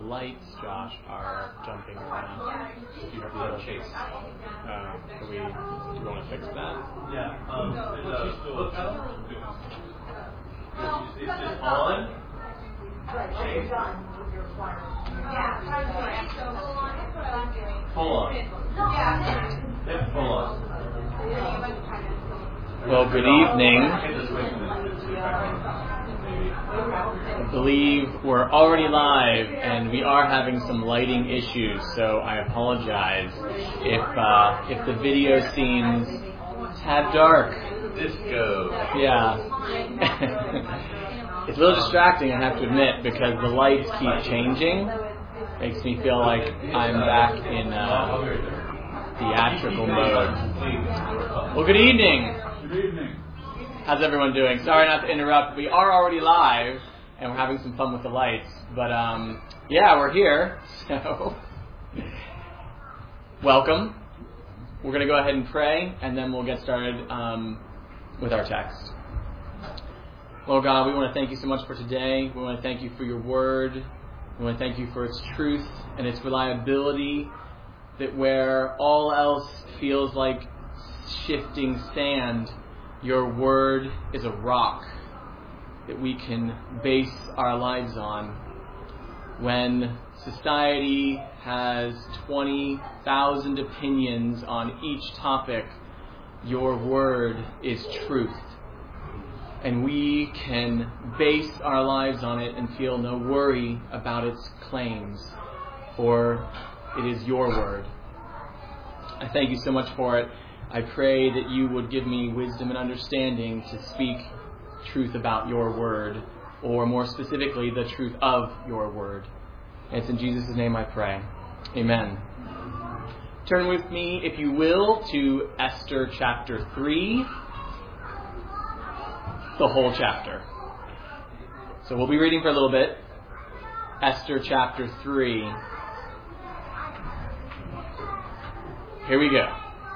lights, Josh, are jumping around. You have to chase. Do you want to fix that? Yeah. Is this on? Chase. Full on. It's full on. Well, good evening. I believe we're already live, and we are having some lighting issues, so I apologize if the video seems a tad dark. Disco. Yeah. It's a little distracting, I have to admit, because the lights keep changing. Makes me feel like I'm back in theatrical mode. Well, good evening. Good evening. How's everyone doing? Sorry not to interrupt. We are already live, and we're having some fun with the lights. But, yeah, we're here. So, welcome. We're going to go ahead and pray, and then we'll get started with our text. Lord God, we want to thank you so much for today. We want to thank you for your word. We want to thank you for its truth and its reliability, that where all else feels like shifting sand, your word is a rock that we can base our lives on. When society has 20,000 opinions on each topic, your word is truth. And we can base our lives on it and feel no worry about its claims, for it is your word. I thank you so much for it. I pray that you would give me wisdom and understanding to speak truth about your word, or more specifically, the truth of your word. And it's in Jesus' name I pray. Amen. Turn with me, if you will, to Esther chapter 3. The whole chapter. So we'll be reading for a little bit. Esther chapter 3. Here we go.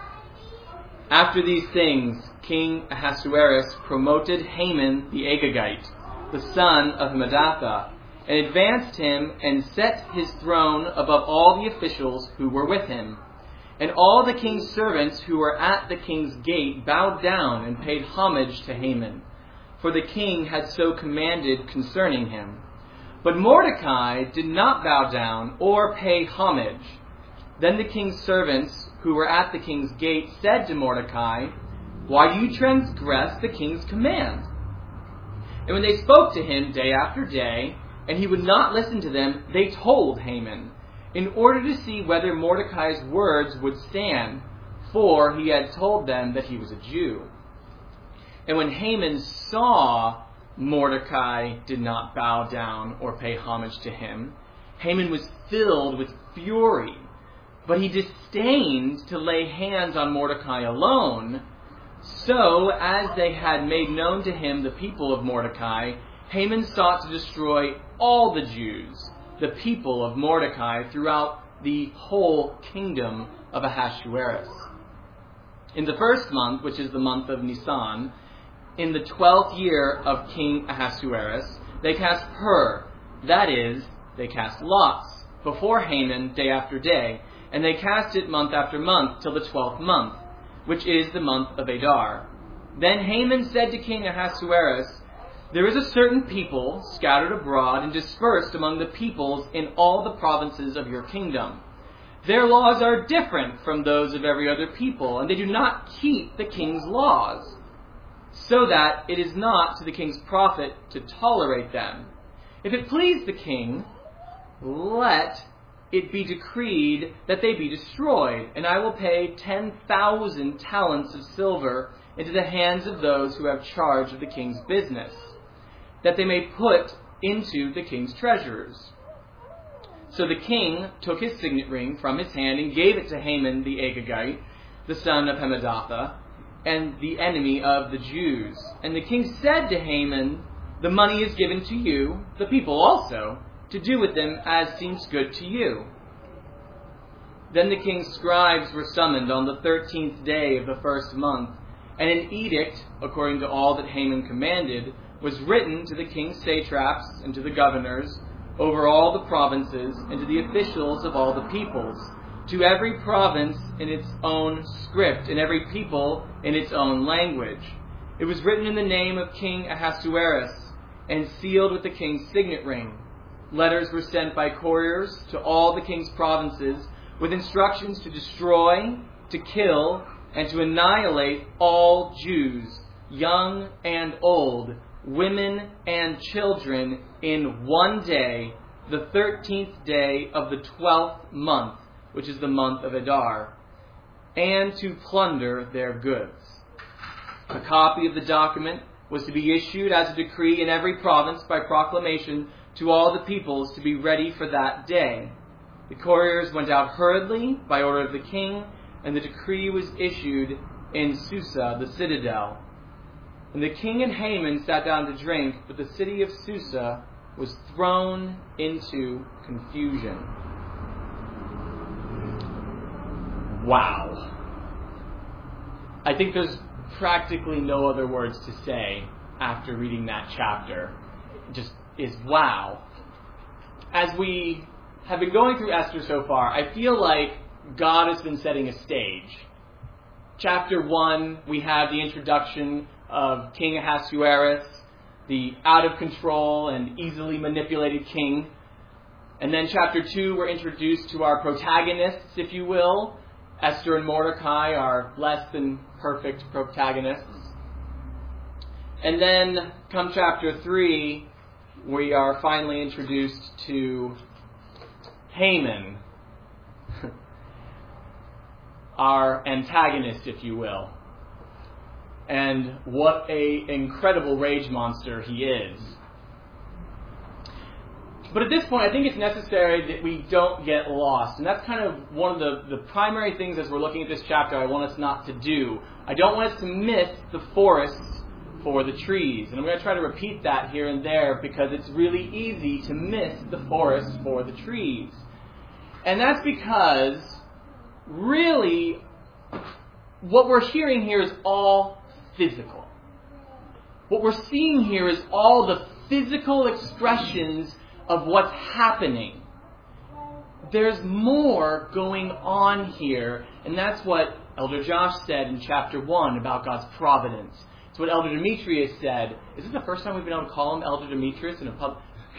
After these things, King Ahasuerus promoted Haman the Agagite, the son of Hammedatha, and advanced him and set his throne above all the officials who were with him. And all the king's servants who were at the king's gate bowed down and paid homage to Haman, for the king had so commanded concerning him. But Mordecai did not bow down or pay homage. Then the king's servants who were at the king's gate said to Mordecai, "Why do you transgress the king's command?" And when they spoke to him day after day, and he would not listen to them, they told Haman, in order to see whether Mordecai's words would stand, for he had told them that he was a Jew. And when Haman saw Mordecai did not bow down or pay homage to him, Haman was filled with fury. But he disdained to lay hands on Mordecai alone. So, as they had made known to him the people of Mordecai, Haman sought to destroy all the Jews, the people of Mordecai, throughout the whole kingdom of Ahasuerus. In the first month, which is the month of Nisan, in the 12th year of King Ahasuerus, they cast pur, that is, they cast lots, before Haman day after day, and they cast it month after month till the 12th month, which is the month of Adar. Then Haman said to King Ahasuerus, "There is a certain people scattered abroad and dispersed among the peoples in all the provinces of your kingdom. Their laws are different from those of every other people, and they do not keep the king's laws, so that it is not to the king's profit to tolerate them. If it please the king, let it be decreed that they be destroyed, and I will pay 10,000 talents of silver into the hands of those who have charge of the king's business, that they may put into the king's treasures." So the king took his signet ring from his hand and gave it to Haman the Agagite, the son of Hammedatha, and the enemy of the Jews. And the king said to Haman, "The money is given to you, the people also, to do with them as seems good to you." Then the king's scribes were summoned on the 13th day of the first month, and an edict, according to all that Haman commanded, was written to the king's satraps and to the governors, over all the provinces, and to the officials of all the peoples, to every province in its own script, and every people in its own language. It was written in the name of King Ahasuerus, and sealed with the king's signet ring. Letters were sent by couriers to all the king's provinces, with instructions to destroy, to kill, and to annihilate all Jews, young and old, women and children, in one day, the 13th day of the 12th month, which is the month of Adar, and to plunder their goods. A copy of the document was to be issued as a decree in every province by proclamation to all the peoples to be ready for that day. The couriers went out hurriedly by order of the king, and the decree was issued in Susa, the citadel. And the king and Haman sat down to drink, but the city of Susa was thrown into confusion. Wow. I think there's practically no other words to say after reading that chapter. It just is wow. As we have been going through Esther so far, I feel like God has been setting a stage. Chapter 1, we have the introduction of King Ahasuerus, the out-of-control and easily manipulated king. And then chapter 2, we're introduced to our protagonists, if you will. Esther and Mordecai are less than perfect protagonists. And then come chapter 3, we are finally introduced to Haman, our antagonist, if you will. And what an incredible rage monster he is. But at this point, I think it's necessary that we don't get lost. And that's kind of one of the primary things as we're looking at this chapter I want us not to do. I don't want us to miss the forest for the trees. And I'm going to try to repeat that here and there because it's really easy to miss the forest for the trees. And that's because, really, what we're hearing here is all physical. What we're seeing here is all the physical expressions of what's happening. There's more going on here, and that's what Elder Josh said in chapter 1 about God's providence. It's what Elder Demetrius said. Is this the first time we've been able to call him Elder Demetrius in a pub?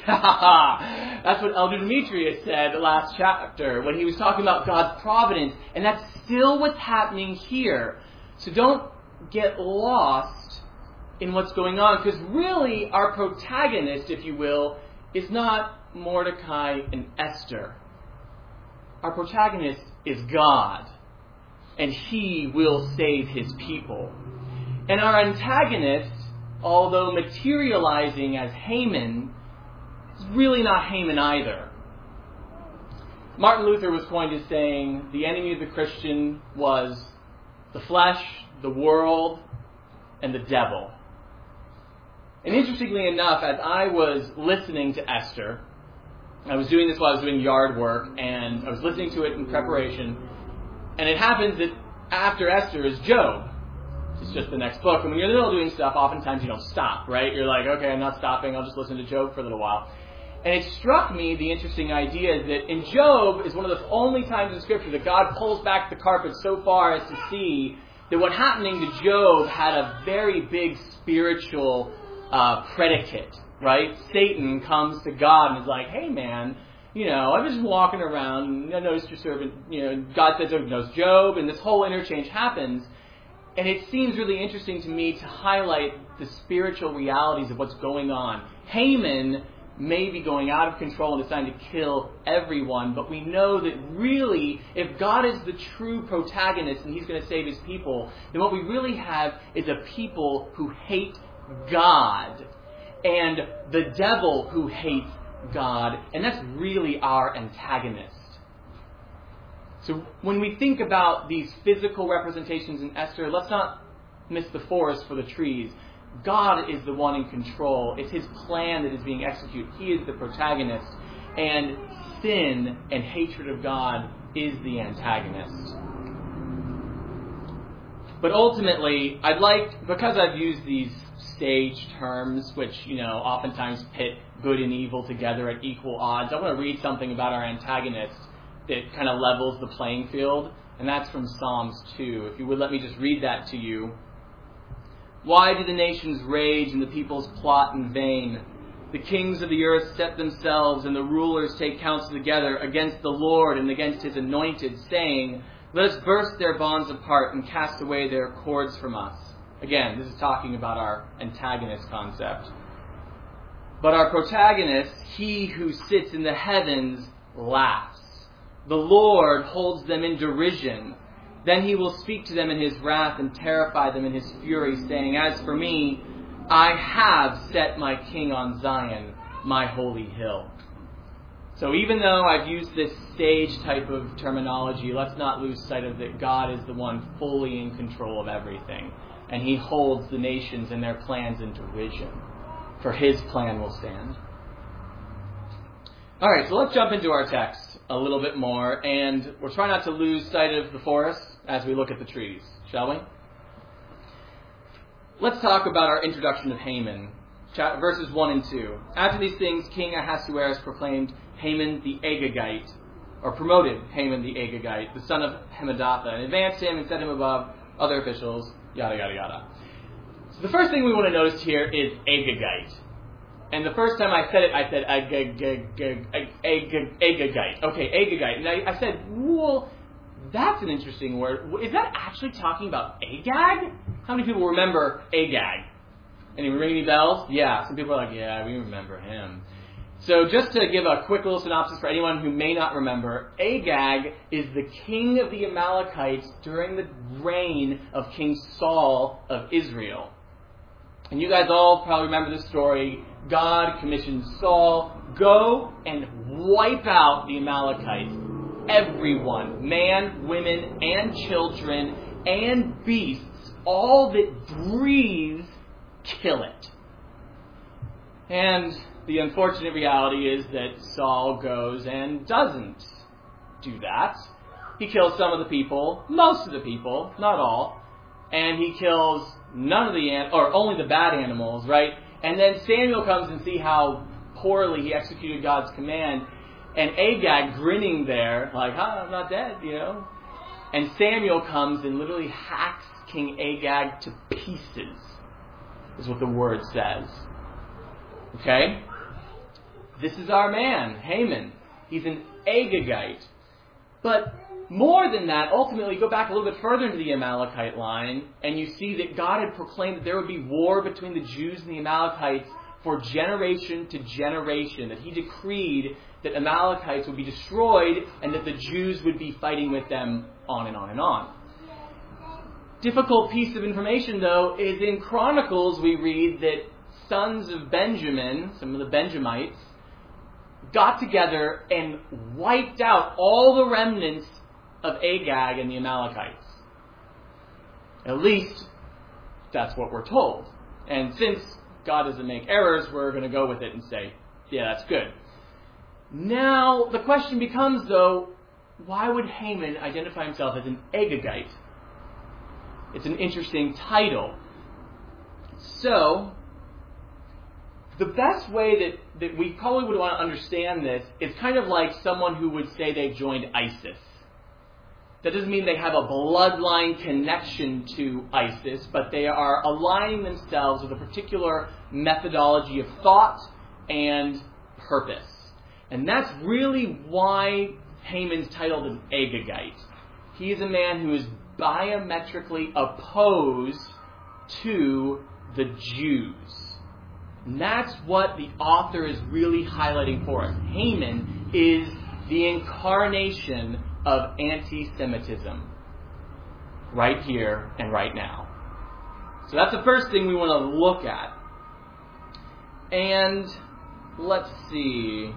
That's what Elder Demetrius said last chapter when he was talking about God's providence, and that's still what's happening here. So don't get lost in what's going on, because really our protagonist, if you will, is not Mordecai and Esther. Our protagonist is God, and He will save His people. And our antagonist, although materializing as Haman, is really not Haman either. Martin Luther was quoted as saying, the enemy of the Christian was the flesh, the world, and the devil. And interestingly enough, as I was listening to Esther, I was doing this while I was doing yard work, and I was listening to it in preparation, and it happens that after Esther is Job. It's just the next book. And when you're in the middle of doing stuff, oftentimes you don't stop, right? You're like, okay, I'm not stopping, I'll just listen to Job for a little while. And it struck me, the interesting idea, that in Job is one of the only times in Scripture that God pulls back the carpet so far as to see that what happening to Job had a very big spiritual predicate, right? Satan comes to God and is like, hey man, I'm just walking around, I noticed your servant, God says, knows Job, and this whole interchange happens. And it seems really interesting to me to highlight the spiritual realities of what's going on. Haman may be going out of control and deciding to kill everyone, but we know that really, if God is the true protagonist and He's going to save His people, then what we really have is a people who hate God and the devil who hates God, and that's really our antagonist. So when we think about these physical representations in Esther, let's not miss the forest for the trees. God is the one in control. It's His plan that is being executed. He is the protagonist. And sin and hatred of God is the antagonist. But ultimately, because I've used these stage terms, which, oftentimes pit good and evil together at equal odds. I want to read something about our antagonist that kind of levels the playing field, and that's from Psalms 2. If you would let me just read that to you. Why do the nations rage and the peoples plot in vain? The kings of the earth set themselves, and the rulers take counsel together against the Lord and against his anointed, saying, let us burst their bonds apart and cast away their cords from us. Again, this is talking about our antagonist concept. But our protagonist, he who sits in the heavens, laughs. The Lord holds them in derision. Then he will speak to them in his wrath and terrify them in his fury, saying, as for me, I have set my king on Zion, my holy hill. So even though I've used this stage type of terminology, let's not lose sight of that God is the one fully in control of everything. And he holds the nations and their plans in derision. For his plan will stand. All right, so let's jump into our text a little bit more. And we'll try not to lose sight of the forest as we look at the trees, shall we? Let's talk about our introduction of Haman. Verses 1 and 2. After these things, King Ahasuerus proclaimed Haman the Agagite, or promoted Haman the Agagite, the son of Hammedatha, and advanced him and set him above other officials, yada, yada, yada. So the first thing we want to notice here is Agagite. And the first time I said it, I said Agagite. Okay, Agagite. And I said, well, that's an interesting word. Is that actually talking about Agag? How many people remember Agag? Anyone ring any bells? Yeah, some people are like, yeah, we remember him. So just to give a quick little synopsis for anyone who may not remember, Agag is the king of the Amalekites during the reign of King Saul of Israel. And you guys all probably remember this story. God commissioned Saul, go and wipe out the Amalekites. Everyone, man, women, and children, and beasts, all that breathes, kill it. And the unfortunate reality is that Saul goes and doesn't do that. He kills some of the people, most of the people, not all, and he kills none of only the bad animals, right? And then Samuel comes and see how poorly he executed God's command, and Agag grinning there, like, I'm not dead, And Samuel comes and literally hacks King Agag to pieces, is what the word says. Okay? This is our man, Haman. He's an Agagite. But more than that, ultimately, you go back a little bit further into the Amalekite line, and you see that God had proclaimed that there would be war between the Jews and the Amalekites for generation to generation, that he decreed that Amalekites would be destroyed and that the Jews would be fighting with them on and on and on. Difficult piece of information, though, is in Chronicles we read that sons of Benjamin, some of the Benjamites, got together and wiped out all the remnants of Agag and the Amalekites. At least, that's what we're told. And since God doesn't make errors, we're going to go with it and say, yeah, that's good. Now, the question becomes, though, why would Haman identify himself as an Agagite? It's an interesting title. So, the best way that we probably would want to understand this is kind of like someone who would say they've joined ISIS. That doesn't mean they have a bloodline connection to ISIS, but they are aligning themselves with a particular methodology of thought and purpose. And that's really why Haman's titled an Agagite. He is a man who is diametrically opposed to the Jews. And that's what the author is really highlighting for us. Haman is the incarnation of anti-Semitism right here and right now. So that's the first thing we want to look at. And let's see.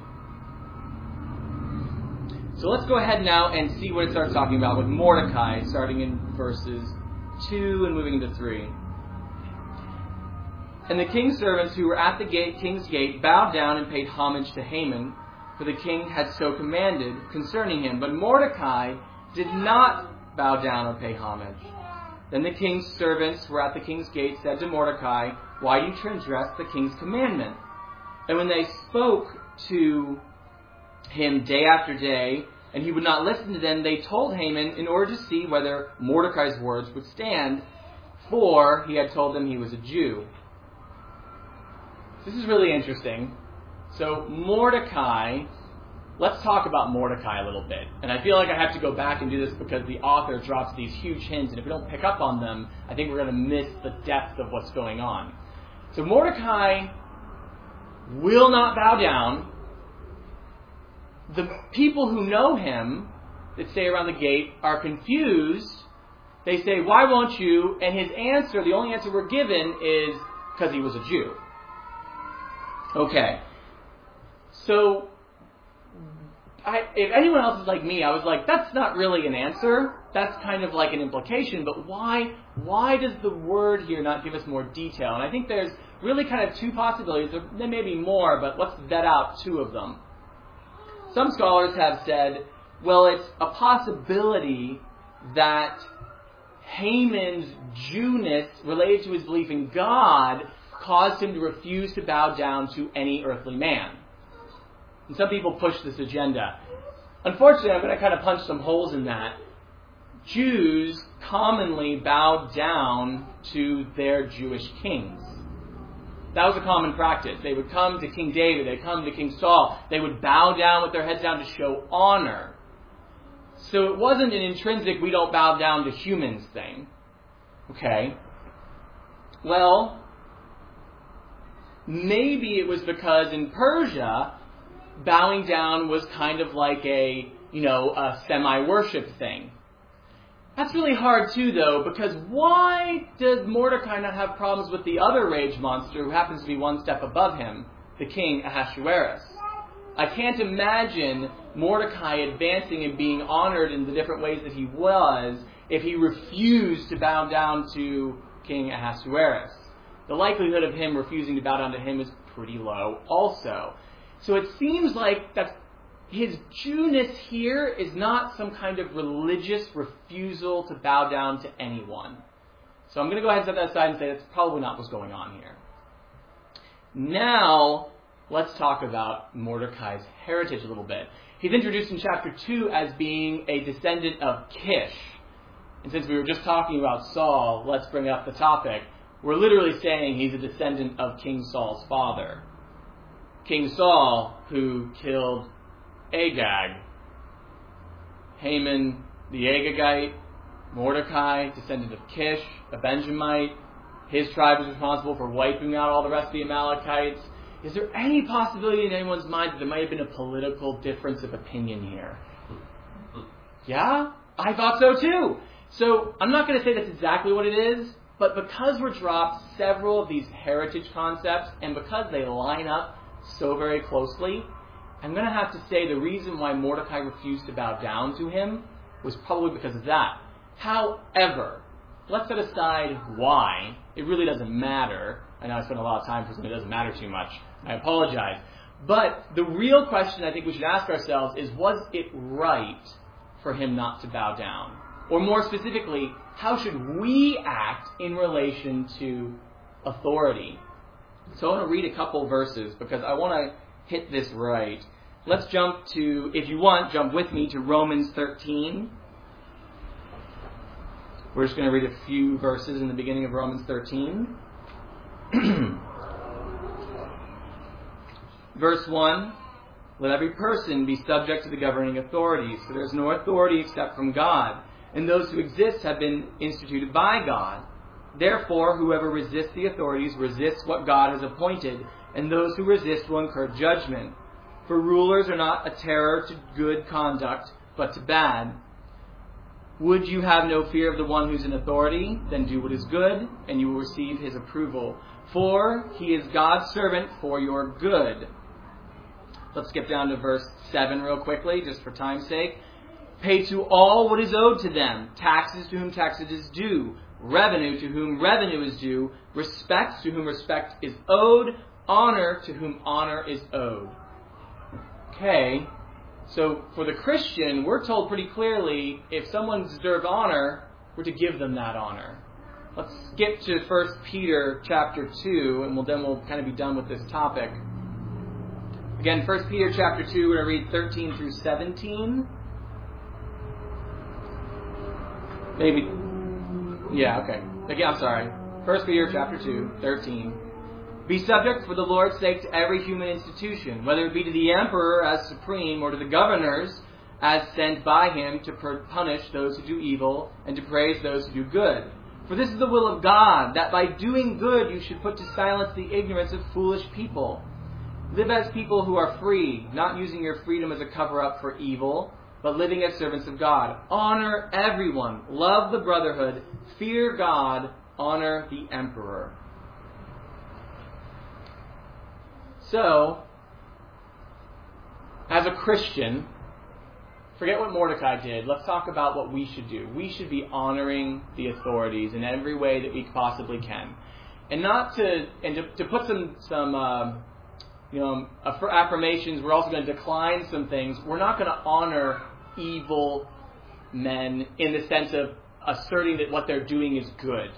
So let's go ahead now and see what it starts talking about with Mordecai, starting in verses 2 and moving into 3. And the king's servants who were at the king's gate bowed down and paid homage to Haman, for the king had so commanded concerning him. But Mordecai did not bow down or pay homage. Then the king's servants who were at the king's gate said to Mordecai, "Why do you transgress the king's commandment?" And when they spoke to him day after day, and he would not listen to them, they told Haman in order to see whether Mordecai's words would stand, for he had told them he was a Jew. This is really interesting. So Mordecai, let's talk about Mordecai a little bit. And I feel like I have to go back and do this because the author drops these huge hints, and if we don't pick up on them, I think we're going to miss the depth of what's going on. So Mordecai will not bow down. The people who know him, that stay around the gate, are confused. They say, "Why won't you?" And his answer, the only answer we're given, is because he was a Jew. Okay. So, if anyone else is like me, I was like, that's not really an answer. That's kind of like an implication. But why does the word here not give us more detail? And I think there's really kind of two possibilities. There may be more, but let's vet out two of them. Some scholars have said, well, it's a possibility that Haman's Jewness related to his belief in God caused him to refuse to bow down to any earthly man. And some people push this agenda. Unfortunately, I'm going to kind of punch some holes in that. Jews commonly bowed down to their Jewish kings. That was a common practice. They would come to King David, they'd come to King Saul, they would bow down with their heads down to show honor. So it wasn't an intrinsic, we don't bow down to humans thing. Okay. Well, maybe it was because in Persia, bowing down was kind of like a semi-worship thing. That's really hard too, though, because why does Mordecai not have problems with the other rage monster who happens to be one step above him, the king Ahasuerus? I can't imagine Mordecai advancing and being honored in the different ways that he was if he refused to bow down to King Ahasuerus. The likelihood of him refusing to bow down to him is pretty low also. So it seems like that his Jewness here is not some kind of religious refusal to bow down to anyone. So I'm going to go ahead and set that aside and say that's probably not what's going on here. Now, let's talk about Mordecai's heritage a little bit. He's introduced in chapter 2 as being a descendant of Kish. And since we were just talking about Saul, let's bring up the topic. We're literally saying he's a descendant of King Saul's father. King Saul, who killed Agag. Haman, the Agagite. Mordecai, descendant of Kish, a Benjamite. His tribe was responsible for wiping out all the rest of the Amalekites. Is there any possibility in anyone's mind that there might have been a political difference of opinion here? Yeah? I thought so too. So I'm not going to say that's exactly what it is, but because we're dropped several of these heritage concepts, and because they line up so very closely, I'm going to have to say the reason why Mordecai refused to bow down to him was probably because of that. However, let's set aside why. It really doesn't matter. I know I spent a lot of time for something that doesn't matter too much. I apologize. But the real question I think we should ask ourselves is, was it right for him not to bow down? Or more specifically, how should we act in relation to authority? So I want to read a couple verses because I want to hit this right. Let's jump to, if you want, jump with me to Romans 13. We're just going to read a few verses in the beginning of Romans 13. Verse 1, let every person be subject to the governing authorities, for there is no authority except from God, and those who exist have been instituted by God. Therefore, whoever resists the authorities resists what God has appointed, and those who resist will incur judgment. For rulers are not a terror to good conduct, but to bad. Would you have no fear of the one who's in authority? Then do what is good, and you will receive his approval. For he is God's servant for your good. Let's skip down to verse 7 real quickly, just for time's sake. Pay to all what is owed to them, taxes to whom taxes is due, revenue to whom revenue is due, respect to whom respect is owed, honor to whom honor is owed. Okay. So for the Christian, we're told pretty clearly, if someone deserves honor, we're to give them that honor. Let's skip to 1 Peter chapter 2, and then we'll kind of be done with this topic. Again, 1 Peter chapter 2, we're going to read 13 through 17. Maybe. Yeah, okay. Again, I'm sorry. 1 Peter chapter 2, 13. Be subject for the Lord's sake to every human institution, whether it be to the emperor as supreme or to the governors as sent by him to punish those who do evil and to praise those who do good. For this is the will of God, that by doing good you should put to silence the ignorance of foolish people. Live as people who are free, not using your freedom as a cover-up for evil, but living as servants of God. Honor everyone. Love the brotherhood. Fear God. Honor the emperor. So, as a Christian, forget what Mordecai did. Let's talk about what we should do. We should be honoring the authorities in every way that we possibly can, and to put some affirmations. We're also going to decline some things. We're not going to honor evil men in the sense of asserting that what they're doing is good.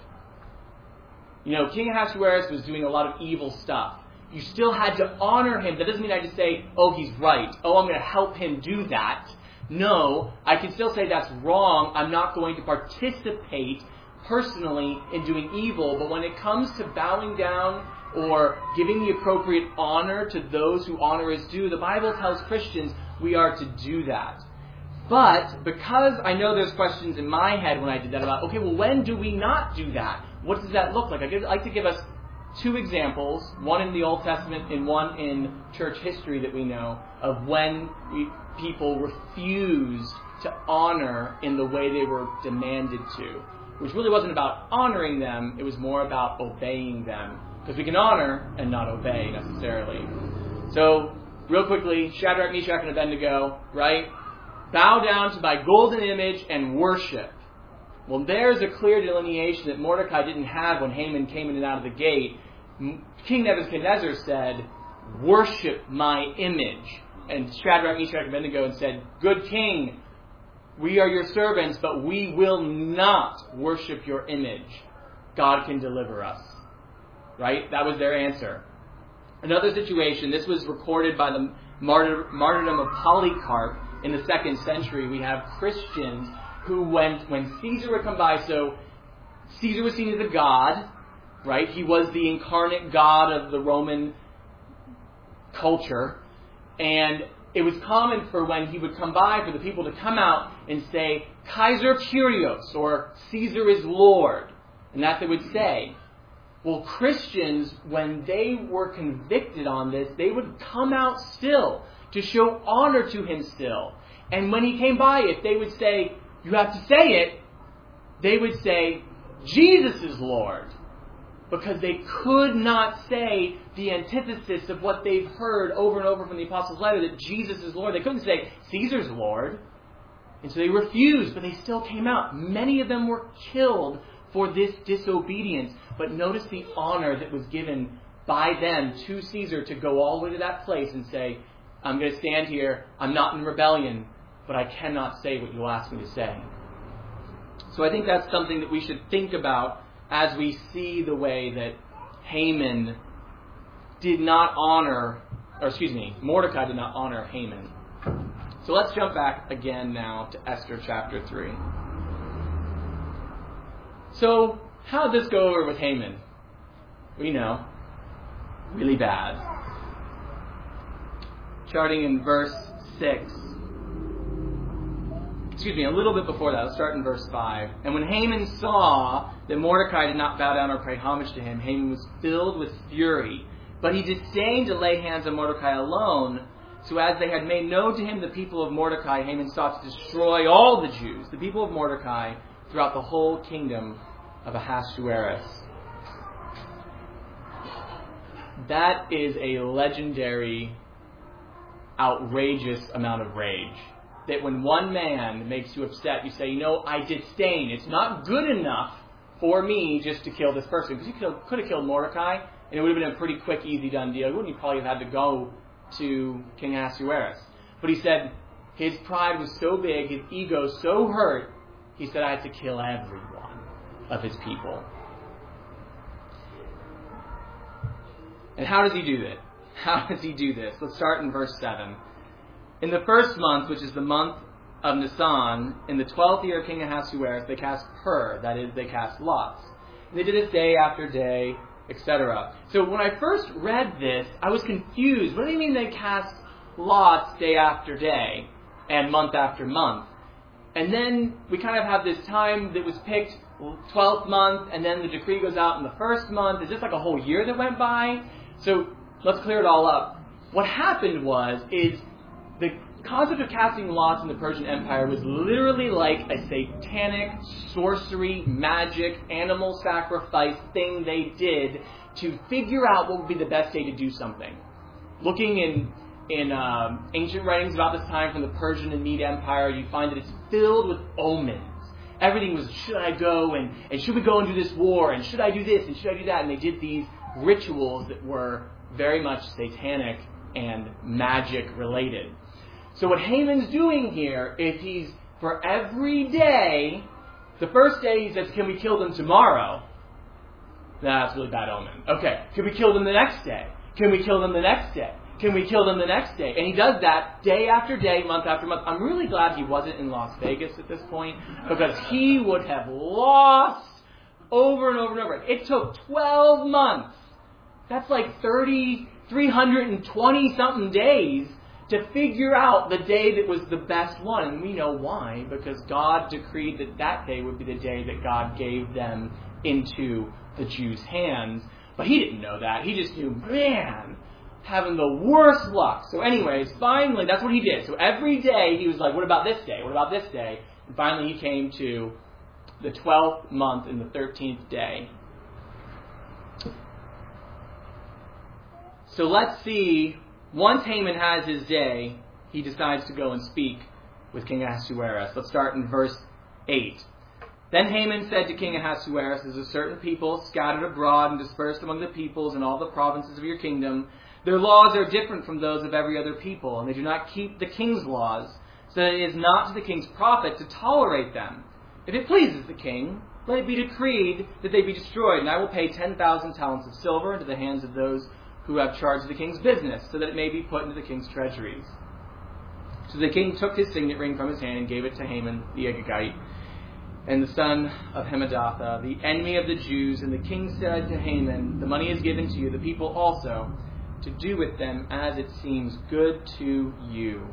King Ahasuerus was doing a lot of evil stuff. You still had to honor him. That doesn't mean I just say, oh, he's right. Oh, I'm going to help him do that. No, I can still say that's wrong. I'm not going to participate personally in doing evil. But when it comes to bowing down or giving the appropriate honor to those who honor is due, the Bible tells Christians we are to do that. But because I know there's questions in my head when I did that about, okay, well, when do we not do that? What does that look like? I'd like to give us two examples, one in the Old Testament and one in church history that we know, of when people refused to honor in the way they were demanded to, which really wasn't about honoring them, it was more about obeying them. Because we can honor and not obey necessarily. So, real quickly, Shadrach, Meshach, and Abednego, right? Bow down to my golden image and worship. Well, there's a clear delineation that Mordecai didn't have when Haman came in and out of the gate. King Nebuchadnezzar said, worship my image. And Shadrach, Meshach, and Abednego said, good king, we are your servants, but we will not worship your image. God can deliver us. Right? That was their answer. Another situation, this was recorded by the martyrdom of Polycarp in the 2nd century. We have Christians who, when Caesar would come by, so Caesar was seen as a god, right? He was the incarnate god of the Roman culture. And it was common for when he would come by for the people to come out and say, Kaiser Kyrios, or Caesar is Lord. And that they would say. Well, Christians, when they were convicted on this, they would come out still to show honor to him still. And when he came by, if they would say, you have to say it, they would say, Jesus is Lord. Because they could not say the antithesis of what they've heard over and over from the Apostles' letter, that Jesus is Lord. They couldn't say, Caesar's Lord. And so they refused, but they still came out. Many of them were killed for this disobedience. But notice the honor that was given by them to Caesar to go all the way to that place and say, I'm going to stand here, I'm not in rebellion, but I cannot say what you'll ask me to say. So I think that's something that we should think about as we see the way that Haman did not honor, Mordecai did not honor Haman. So let's jump back again now to Esther chapter 3. So, how did this go over with Haman? We know. Really bad. Starting in verse 6. A little bit before that. Let's start in verse 5. And when Haman saw that Mordecai did not bow down or pay homage to him, Haman was filled with fury. But he disdained to lay hands on Mordecai alone. So as they had made known to him the people of Mordecai, Haman sought to destroy all the Jews, the people of Mordecai, throughout the whole kingdom of Ahasuerus. That is a legendary, outrageous amount of rage. That when one man makes you upset, you say, I disdain. It's not good enough for me just to kill this person. Because you could have killed Mordecai, and it would have been a pretty quick, easy done deal. You wouldn't probably have had to go to King Ahasuerus. But he said his pride was so big, his ego so hurt, He said, I had to kill every one of his people. And how does he do this? How does he do this? Let's start in verse 7. In the first month, which is the month of Nisan, in the 12th year of King Ahasuerus, they cast pur, that is, they cast lots. And they did this day after day, etc. So when I first read this, I was confused. What do you mean they cast lots day after day and month after month? And then we kind of have this time that was picked 12th month, and then the decree goes out in the first month. Is this like a whole year that went by? So let's clear it all up. What happened is the concept of casting lots in the Persian Empire was literally like a satanic, sorcery, magic, animal sacrifice thing they did to figure out what would be the best day to do something. Looking in ancient writings about this time from the Persian and Mede Empire, you find that it's filled with omens. Everything was, should I go and should we go and do this war, and should I do this and should I do that? And they did these rituals that were very much satanic and magic related. So what Haman's doing here is he's, for every day, the first day he says, can we kill them tomorrow? That's really bad omen. Okay, can we kill them the next day? Can we kill them the next day? Can we kill them the next day? And he does that day after day, month after month. I'm really glad he wasn't in Las Vegas at this point, because he would have lost over and over and over. It took 12 months. That's like 320-something days to figure out the day that was the best one. And we know why, because God decreed that that day would be the day that God gave them into the Jews' hands. But he didn't know that. He just knew, man, having the worst luck. So anyways, finally, that's what he did. So every day he was like, what about this day? What about this day? And finally he came to the 12th month and the 13th day. So let's see, once Haman has his day, he decides to go and speak with King Ahasuerus. Let's start in verse 8. Then Haman said to King Ahasuerus, there's a certain people scattered abroad and dispersed among the peoples in all the provinces of your kingdom. Their laws are different from those of every other people, and they do not keep the king's laws, so that it is not to the king's profit to tolerate them. If it pleases the king, let it be decreed that they be destroyed, and I will pay 10,000 talents of silver into the hands of those who have charge of the king's business, so that it may be put into the king's treasuries. So the king took his signet ring from his hand and gave it to Haman the Agagite, and the son of Hammedatha, the enemy of the Jews. And the king said to Haman, the money is given to you, the people also, to do with them as it seems good to you.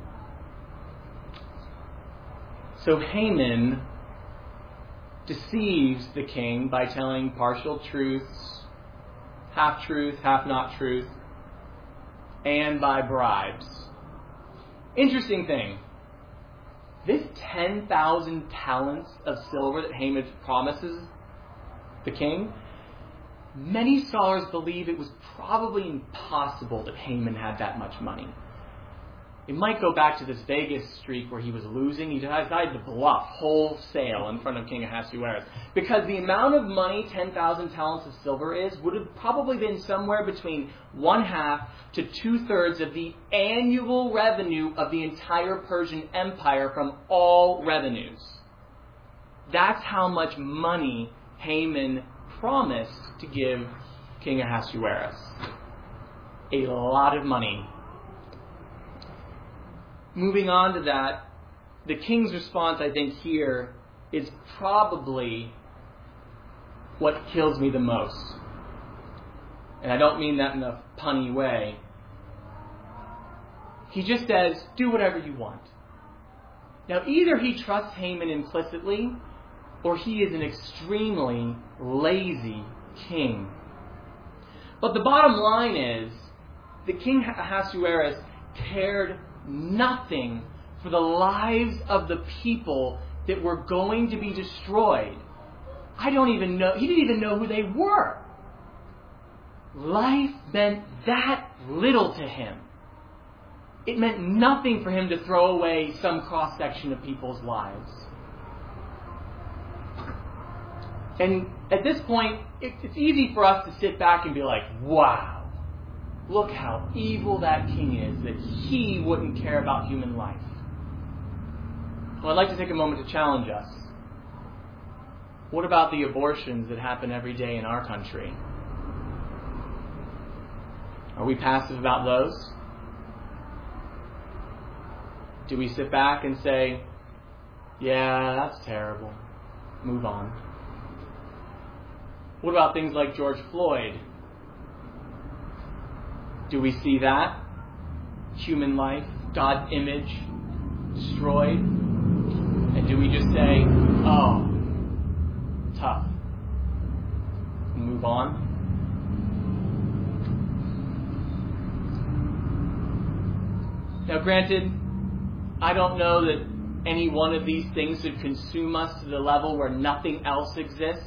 So Haman deceives the king by telling partial truths, half truth, half not truth, and by bribes. Interesting thing. This 10,000 talents of silver that Haman promises the king, many scholars believe it was probably impossible that Haman had that much money. It might go back to this Vegas streak where he was losing. He decided to bluff wholesale in front of King Ahasuerus. Because the amount of money 10,000 talents of silver is would have probably been somewhere between 1/2 to 2/3 of the annual revenue of the entire Persian Empire from all revenues. That's how much money Haman promised to give King Ahasuerus. A lot of money. Moving on to that, the king's response, I think, here is probably what kills me the most. And I don't mean that in a punny way. He just says, do whatever you want. Now, either he trusts Haman implicitly, or he is an extremely lazy king. But the bottom line is that King Ahasuerus cared nothing for the lives of the people that were going to be destroyed. He didn't even know who they were. Life meant that little to him. It meant nothing for him to throw away some cross-section of people's lives. And at this point, it's easy for us to sit back and be like, wow, look how evil that king is, that he wouldn't care about human life. Well, I'd like to take a moment to challenge us. What about the abortions that happen every day in our country? Are we passive about those? Do we sit back and say, yeah, that's terrible, move on? What about things like George Floyd? Do we see that? Human life, God's image destroyed? And do we just say, oh, tough, and move on? Now granted, I don't know that any one of these things should consume us to the level where nothing else exists.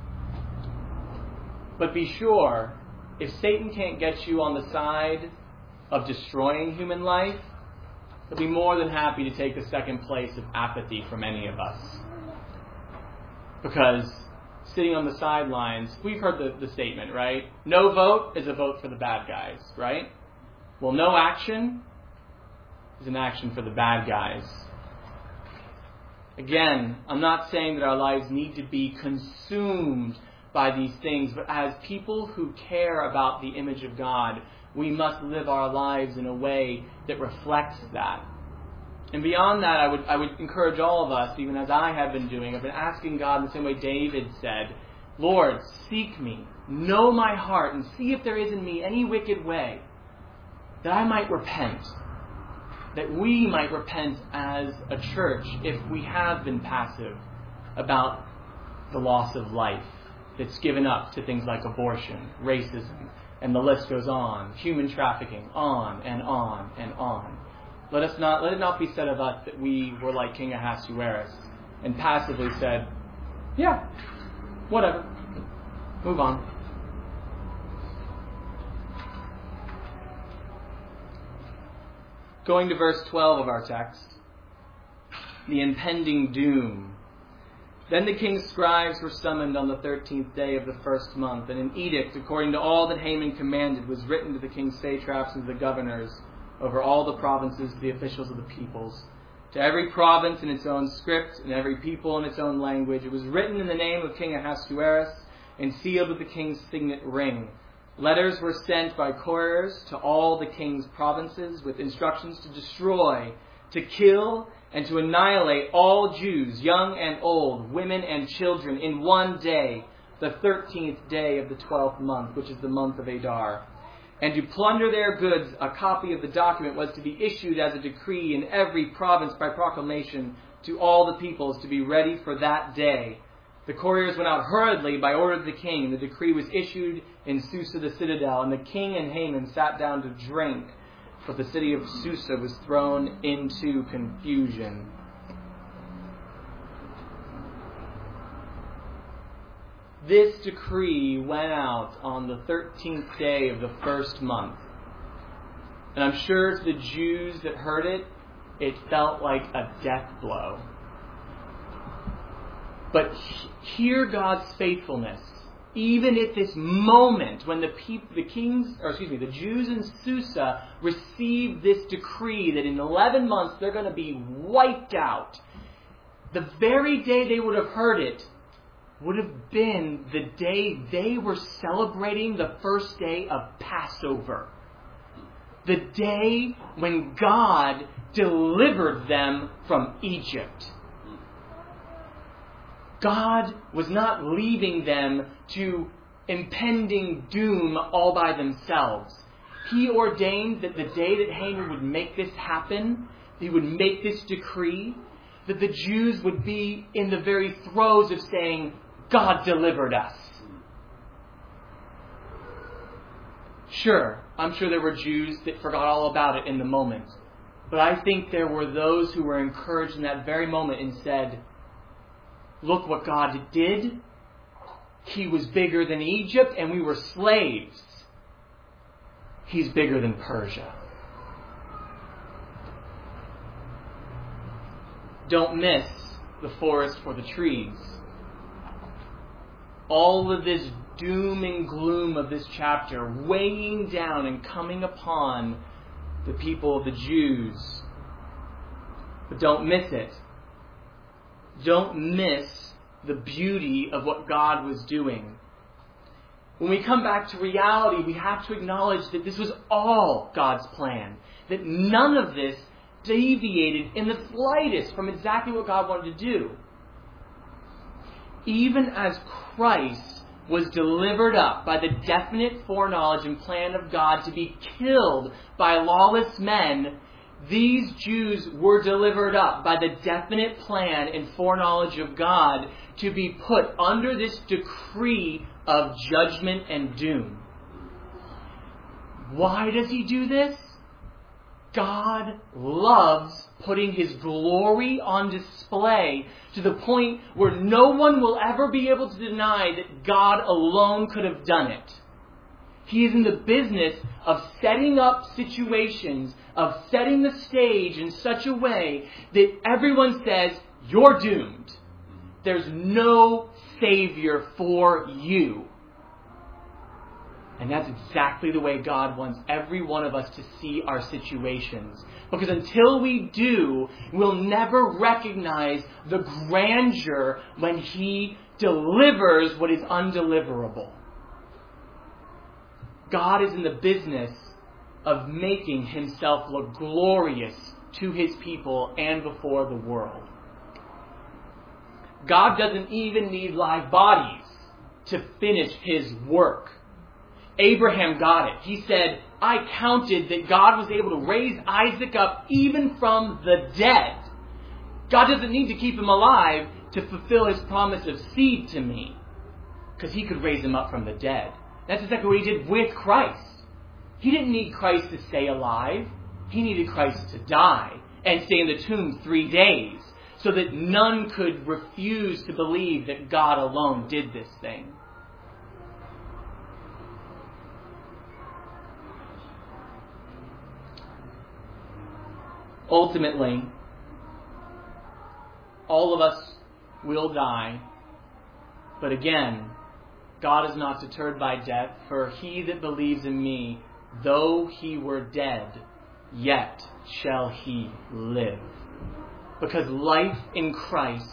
But be sure, if Satan can't get you on the side of destroying human life, he'll be more than happy to take the second place of apathy from any of us. Because sitting on the sidelines, we've heard the statement, right? No vote is a vote for the bad guys, right? Well, no action is an action for the bad guys. Again, I'm not saying that our lives need to be consumed by these things, but as people who care about the image of God, we must live our lives in a way that reflects that. And beyond that, I would encourage all of us, even as I have been doing, I've been asking God in the same way David said, Lord, seek me, know my heart, and see if there is in me any wicked way, that I might repent, that we might repent as a church if we have been passive about the loss of life that's given up to things like abortion, racism, and the list goes on, human trafficking, on and on and on. Let it not be said of us that we were like King Ahasuerus and passively said, yeah, whatever, move on. Going to verse 12 of our text, the impending doom. Then the king's scribes were summoned on the 13th day of the first month, and an edict, according to all that Haman commanded, was written to the king's satraps and the governors over all the provinces, the officials of the peoples. To every province in its own script, and every people in its own language. It was written in the name of King Ahasuerus, and sealed with the king's signet ring. Letters were sent by couriers to all the king's provinces with instructions to destroy, to kill, and to annihilate all Jews, young and old, women and children, in one day, the 13th day of the 12th month, which is the month of Adar. And to plunder their goods. A copy of the document was to be issued as a decree in every province by proclamation to all the peoples, to be ready for that day. The couriers went out hurriedly by order of the king. The decree was issued in Susa the citadel, and the king and Haman sat down to drink. But the city of Susa was thrown into confusion. This decree went out on the 13th day of the first month. And I'm sure to the Jews that heard it, it felt like a death blow. But hear God's faithfulness. Even at this moment, when the Jews in Susa received this decree that in 11 months they're going to be wiped out, the very day they would have heard it would have been the day they were celebrating the first day of Passover. The day when God delivered them from Egypt. God was not leaving them to impending doom all by themselves. He ordained that the day that Haman would make this happen, he would make this decree, that the Jews would be in the very throes of saying, God delivered us. Sure, I'm sure there were Jews that forgot all about it in the moment. But I think there were those who were encouraged in that very moment and said, look what God did. He was bigger than Egypt and we were slaves. He's bigger than Persia. Don't miss the forest for the trees. All of this doom and gloom of this chapter weighing down and coming upon the people of the Jews. But don't miss it. Don't miss the beauty of what God was doing. When we come back to reality, we have to acknowledge that this was all God's plan. That none of this deviated in the slightest from exactly what God wanted to do. Even as Christ was delivered up by the definite foreknowledge and plan of God to be killed by lawless men, these Jews were delivered up by the definite plan and foreknowledge of God to be put under this decree of judgment and doom. Why does he do this? God loves putting his glory on display to the point where no one will ever be able to deny that God alone could have done it. He is in the business of setting up situations, of setting the stage in such a way that everyone says, you're doomed. There's no Savior for you. And that's exactly the way God wants every one of us to see our situations. Because until we do, we'll never recognize the grandeur when he delivers what is undeliverable. God is in the business of making himself look glorious to his people and before the world. God doesn't even need live bodies to finish his work. Abraham got it. He said, I counted that God was able to raise Isaac up even from the dead. God doesn't need to keep him alive to fulfill his promise of seed to me, because he could raise him up from the dead. That's exactly what he did with Christ. He didn't need Christ to stay alive. He needed Christ to die and stay in the tomb 3 days so that none could refuse to believe that God alone did this thing. Ultimately, all of us will die. But again, God is not deterred by death, for he that believes in me, though he were dead, yet shall he live. Because life in Christ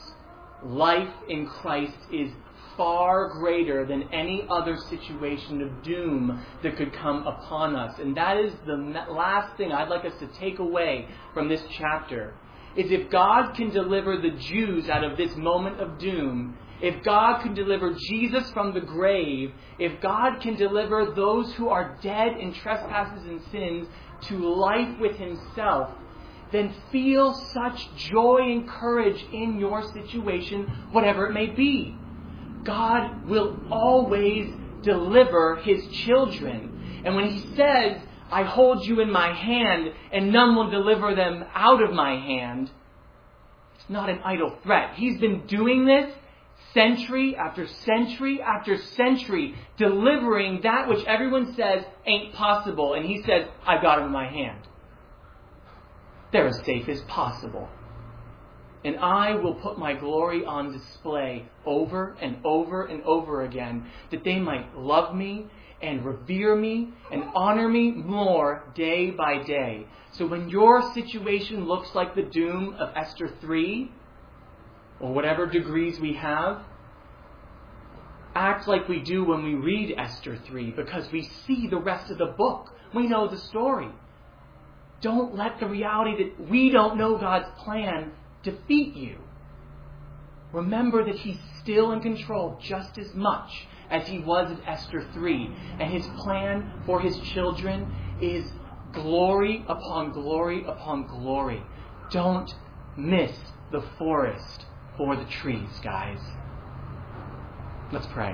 is far greater than any other situation of doom that could come upon us. And that is the last thing I'd like us to take away from this chapter, is if God can deliver the Jews out of this moment of doom, if God can deliver Jesus from the grave, if God can deliver those who are dead in trespasses and sins to life with himself, then feel such joy and courage in your situation, whatever it may be. God will always deliver his children. And when he says, I hold you in my hand and none will deliver them out of my hand, it's not an idle threat. He's been doing this century after century after century, delivering that which everyone says ain't possible. And he says, I've got it in my hand. They're as safe as possible. And I will put my glory on display over and over and over again, that they might love me and revere me and honor me more day by day. So when your situation looks like the doom of Esther 3, or whatever degrees we have, act like we do when we read Esther 3, because we see the rest of the book. We know the story. Don't let the reality that we don't know God's plan defeat you. Remember that he's still in control just as much as he was at Esther 3. And his plan for his children is glory upon glory upon glory. Don't miss the forest for the trees, guys. Let's pray.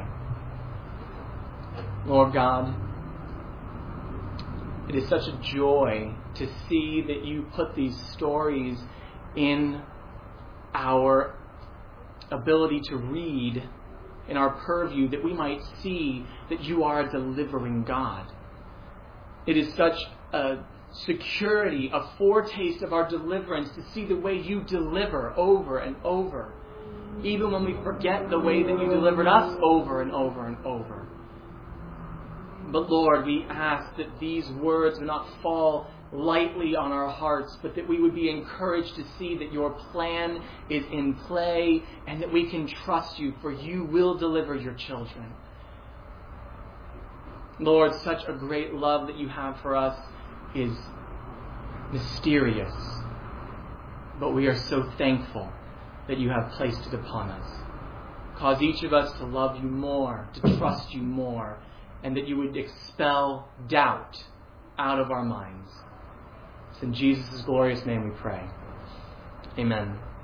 Lord God, it is such a joy to see that you put these stories in our ability to read, in our purview, that we might see that you are a delivering God. It is such a security, a foretaste of our deliverance to see the way you deliver over and over, even when we forget the way that you delivered us over and over and over. But Lord, we ask that these words would not fall lightly on our hearts, but that we would be encouraged to see that your plan is in play and that we can trust you, for you will deliver your children. Lord, such a great love that you have for us is mysterious, but we are so thankful that you have placed it upon us. Cause each of us to love you more, to trust you more, and that you would expel doubt out of our minds. It's in Jesus' glorious name we pray. Amen.